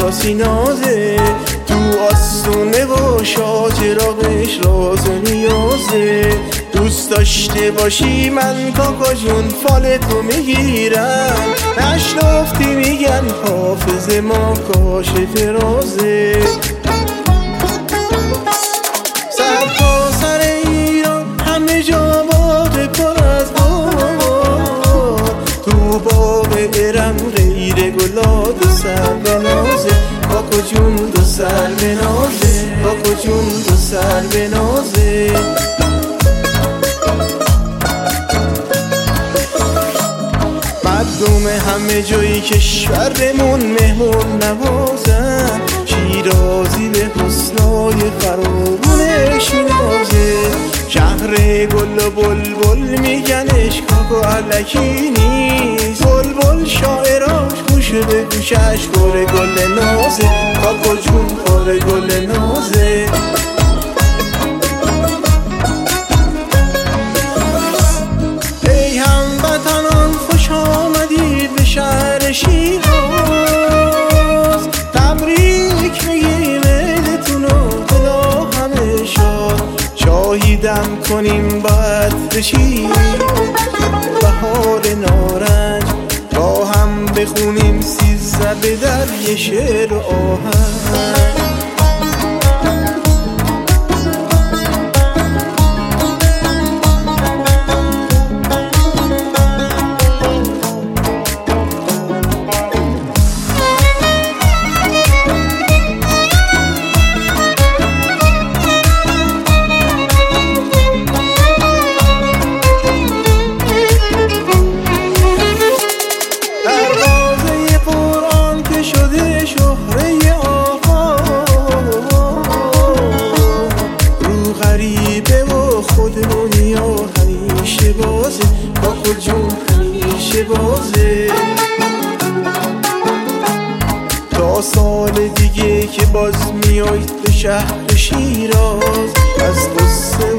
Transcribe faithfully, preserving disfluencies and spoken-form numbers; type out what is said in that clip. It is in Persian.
احساسی نازه، تو آسونه و شاجراغش راز و نیازه. دوست داشته باشی من کاکا جون فال تو میگیرم، نشنفتی میگن حافظ ما کاشف رازه. سر تا سر ایران همه جا باغ پر از بار، تو باغ ارم غیر گلاد و سر به نازه. کاکا جون دو سر به نازه، کاکا جون دو سر به نازه. مردم همه جایی کشورمون مهمون نوازن، شیرازی به حسنای فراوونش مینازه. شهر گل و بلبل میگنش کاکا الکی نیست، بلبل شاعراش گوشه به گوشش پر گل نازه. کاکا جون پر گل نازه. ای هموطنان خوش آمدید به شهر شیراز، تبریک میگیم عیدتون و خدا همه شاد. شاهیدم کنیم باید بشیم بهار نارنج، با هم بخونیم سیزده به در یه شعر و آهنگ. کاکا جون همیشه بازه. تا سال دیگه که باز میایید به شهر شیراز، از قصه